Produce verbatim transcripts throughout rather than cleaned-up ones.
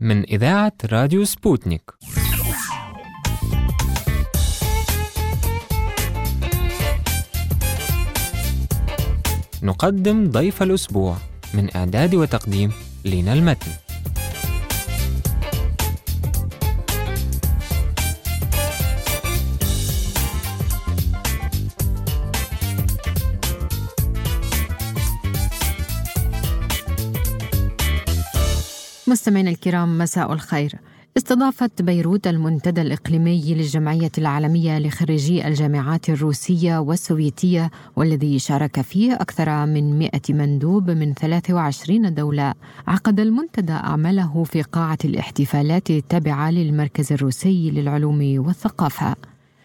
من إذاعة راديو سبوتنيك. نقدم ضيف الأسبوع، من إعداد وتقديم لينا المتن. مستمعينا الكرام، مساء الخير. استضافت بيروت المنتدى الإقليمي للجمعية العالمية لخريجي الجامعات الروسية والسوفيتية، والذي شارك فيه أكثر من مئة مندوب من ثلاث وعشرين دولة. عقد المنتدى أعماله في قاعة الاحتفالات التابعة للمركز الروسي للعلوم والثقافة.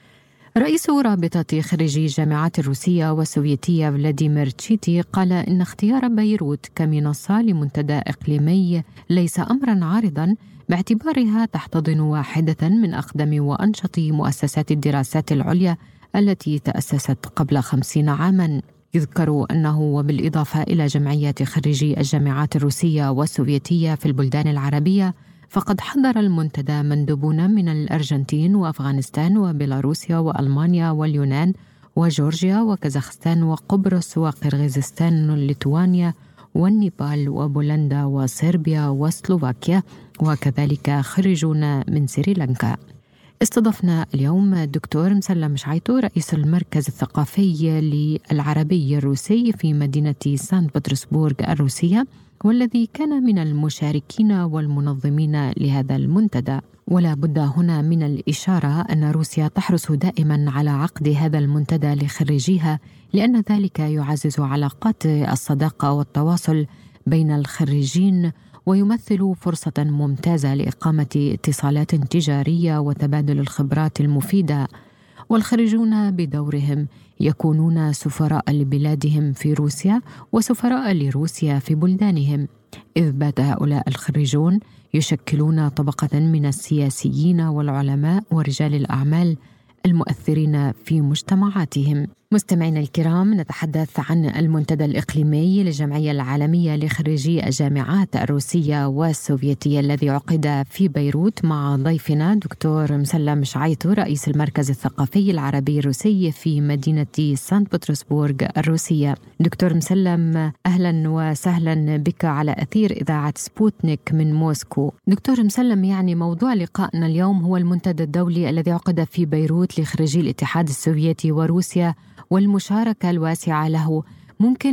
رئيس رابطة خريجي الجامعات الروسية والسوفيتية فلاديمير تشيتي قال إن اختيار بيروت كمنصة لمنتدى إقليمي ليس أمراً عارضاً، باعتبارها تحتضن واحدة من أقدم وأنشط مؤسسات الدراسات العليا التي تأسست قبل خمسين عاماً. يذكر أنه وبالإضافة إلى جمعية خريجي الجامعات الروسية والسوفيتية في البلدان العربية، فقد حضر المنتدى مندوبون من الأرجنتين وأفغانستان وبيلاروسيا وألمانيا واليونان وجورجيا وكازاخستان وقبرص وقرغيزستان وليتوانيا والنيبال وبولندا وصربيا وسلوفاكيا، وكذلك خريجون من سريلانكا. استضفنا اليوم الدكتور مسلم شعيطو، رئيس المركز الثقافي للعربي الروسي في مدينة سان بطرسبورغ الروسية، والذي كان من المشاركين والمنظمين لهذا المنتدى. ولا بد هنا من الإشارة أن روسيا تحرص دائما على عقد هذا المنتدى لخريجيها، لأن ذلك يعزز علاقات الصداقة والتواصل بين الخريجين، ويمثل فرصة ممتازة لإقامة اتصالات تجارية وتبادل الخبرات المفيدة. والخريجون بدورهم يكونون سفراء لبلادهم في روسيا وسفراء لروسيا في بلدانهم، إذ بات هؤلاء الخريجون يشكلون طبقة من السياسيين والعلماء ورجال الأعمال المؤثرين في مجتمعاتهم. مستمعينا الكرام، نتحدث عن المنتدى الإقليمي للجمعية العالمية لخريجي الجامعات الروسية والسوفيتية الذي عقد في بيروت مع ضيفنا دكتور مسلم شعيطو، رئيس المركز الثقافي العربي الروسي في مدينة سان بطرسبورغ الروسية. دكتور مسلم، أهلا وسهلا بك على أثير إذاعة سبوتنيك من موسكو. دكتور مسلم، يعني موضوع لقائنا اليوم هو المنتدى الدولي الذي عقد في بيروت لخريجي الاتحاد السوفيتي وروسيا والمشاركة الواسعة له. ممكن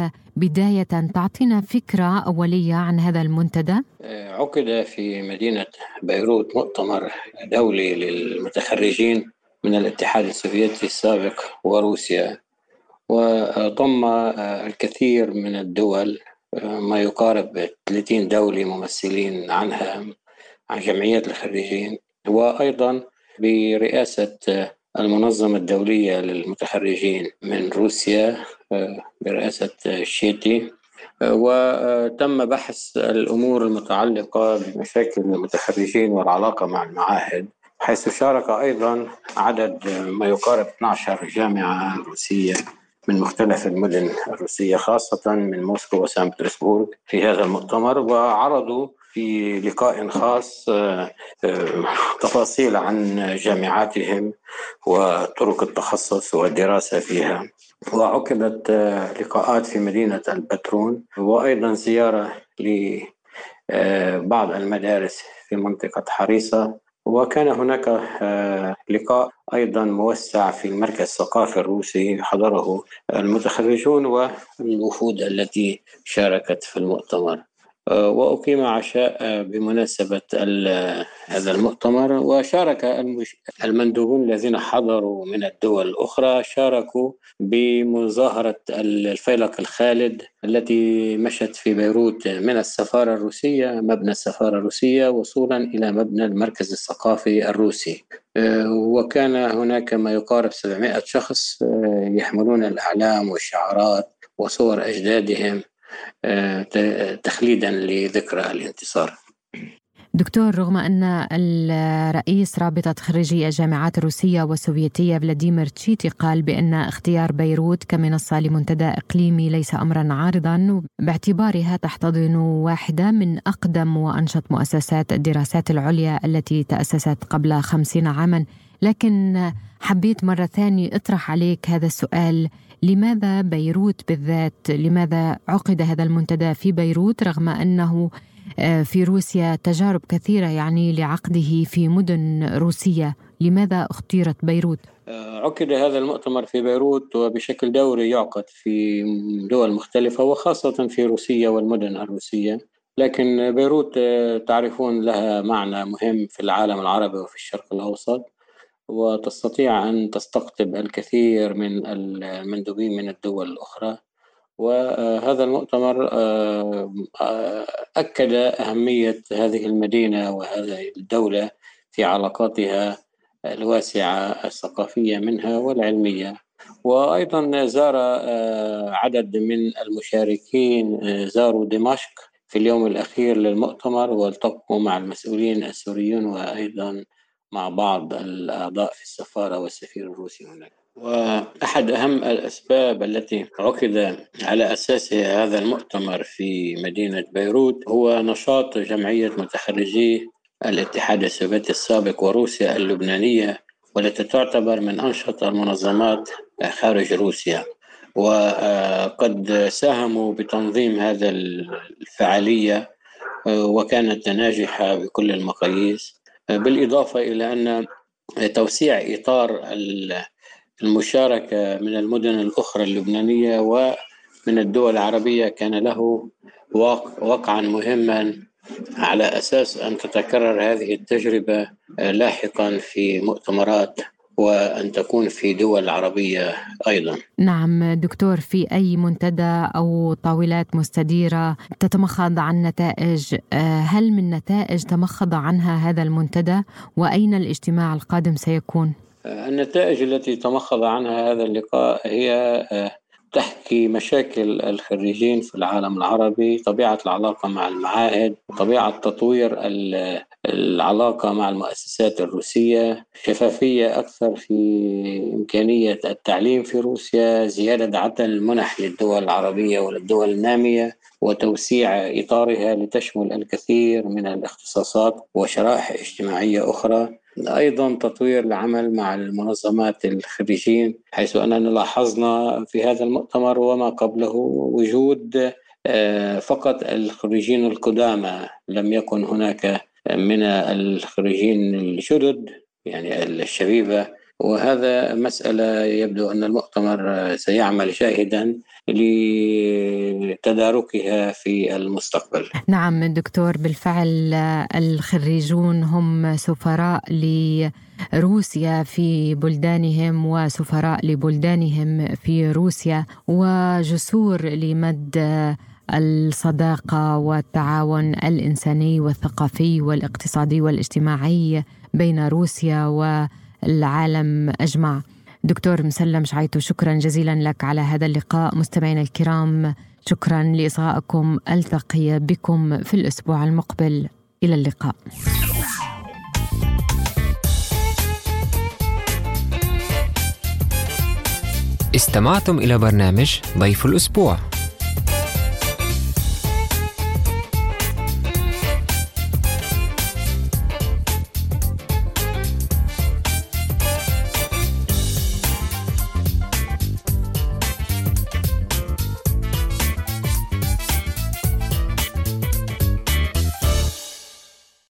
بداية تعطينا فكرة أولية عن هذا المنتدى؟ عقد في مدينة بيروت مؤتمر دولي للمتخرجين من الاتحاد السوفيتي السابق وروسيا، وضم الكثير من الدول، ما يقارب ثلاثين دولة ممثلين عنها عن جمعية الخريجين، وأيضا برئاسة المنظمة الدولية للمتخرجين من روسيا برئاسة شيتي. وتم بحث الأمور المتعلقة بمشاكل المتخرجين والعلاقة مع المعاهد، حيث شارك أيضا عدد ما يقارب اثنتي عشرة جامعة روسية من مختلف المدن الروسية، خاصة من موسكو وسان بطرسبورغ في هذا المؤتمر، وعرضوا في لقاء خاص تفاصيل عن جامعاتهم وطرق التخصص والدراسة فيها. وعقدت لقاءات في مدينة البترون، وأيضا زيارة لبعض المدارس في منطقة حريصة. وكان هناك لقاء أيضا موسع في المركز الثقافي الروسي حضره المتخرجون والوفود التي شاركت في المؤتمر. وأقيم عشاء بمناسبة هذا المؤتمر، وشارك المندوبون الذين حضروا من الدول الأخرى شاركوا بمظاهرة الفيلق الخالد التي مشت في بيروت من السفارة الروسية، مبنى السفارة الروسية، وصولا إلى مبنى المركز الثقافي الروسي. وكان هناك ما يقارب سبعمائة شخص يحملون الأعلام والشعارات وصور أجدادهم تخليدا لذكرى الانتصار. دكتور، رغم أن الرئيس رابطة خريجي الجامعات الروسية والسوفيتية فلاديمير تشيتي قال بأن اختيار بيروت كمنصة لمنتدى إقليمي ليس أمرا عارضا باعتبارها تحتضن واحدة من أقدم وأنشط مؤسسات الدراسات العليا التي تأسست قبل خمسين عاما، لكن حبيت مرة ثانية أطرح عليك هذا السؤال: لماذا بيروت بالذات؟ لماذا عقد هذا المنتدى في بيروت رغم أنه في روسيا تجارب كثيرة يعني لعقده في مدن روسية؟ لماذا اختيرت بيروت؟ عقد هذا المؤتمر في بيروت وبشكل دوري يعقد في دول مختلفة وخاصة في روسيا والمدن الروسية، لكن بيروت تعرفون لها معنى مهم في العالم العربي وفي الشرق الأوسط، وتستطيع أن تستقطب الكثير من المندوبين من الدول الأخرى. وهذا المؤتمر أكد أهمية هذه المدينة وهذه الدولة في علاقاتها الواسعة الثقافية منها والعلمية. وأيضا زار عدد من المشاركين زاروا دمشق في اليوم الأخير للمؤتمر والتقوا مع المسؤولين السوريين وأيضا مع بعض الأعضاء في السفارة والسفير الروسي هناك. وأحد أهم الأسباب التي عقد على أساسها هذا المؤتمر في مدينة بيروت هو نشاط جمعية متخرجي الاتحاد السوفيتي السابق وروسيا اللبنانية، والتي تعتبر من أنشط المنظمات خارج روسيا، وقد ساهموا بتنظيم هذا الفعالية وكانت ناجحة بكل المقاييس، بالإضافة إلى أن توسيع إطار المشاركة من المدن الأخرى اللبنانية ومن الدول العربية كان له وقعا مهما على أساس أن تتكرر هذه التجربة لاحقا في مؤتمرات وأن تكون في دول عربية أيضا. نعم دكتور، في أي منتدى أو طاولات مستديرة تتمخض عن نتائج، هل من نتائج تمخض عنها هذا المنتدى؟ وأين الاجتماع القادم سيكون؟ النتائج التي تمخض عنها هذا اللقاء هي تحكي مشاكل الخريجين في العالم العربي، طبيعة العلاقة مع المعاهد، طبيعة تطوير العلاقة مع المؤسسات الروسية، شفافية أكثر في إمكانية التعليم في روسيا، زيادة عدد المنح للدول العربية وللدول النامية وتوسيع إطارها لتشمل الكثير من الاختصاصات وشرائح اجتماعية أخرى. أيضا تطوير العمل مع المنظمات الخريجين، حيث أننا لاحظنا في هذا المؤتمر وما قبله وجود فقط الخريجين القدامى، لم يكن هناك من الخريجين الجدد يعني الشبيبة، وهذا مسألة يبدو أن المؤتمر سيعمل جاهدا لتداركها في المستقبل. نعم دكتور، بالفعل الخريجون هم سفراء لروسيا في بلدانهم وسفراء لبلدانهم في روسيا، وجسور لمد الصداقة والتعاون الإنساني والثقافي والاقتصادي والاجتماعي بين روسيا والعالم أجمع. دكتور مسلم شعيتو، شكرا جزيلا لك على هذا اللقاء. مستمعينا الكرام، شكرا لإصغائكم. ألتقي بكم في الأسبوع المقبل. إلى اللقاء. استمعتم إلى برنامج ضيف الأسبوع.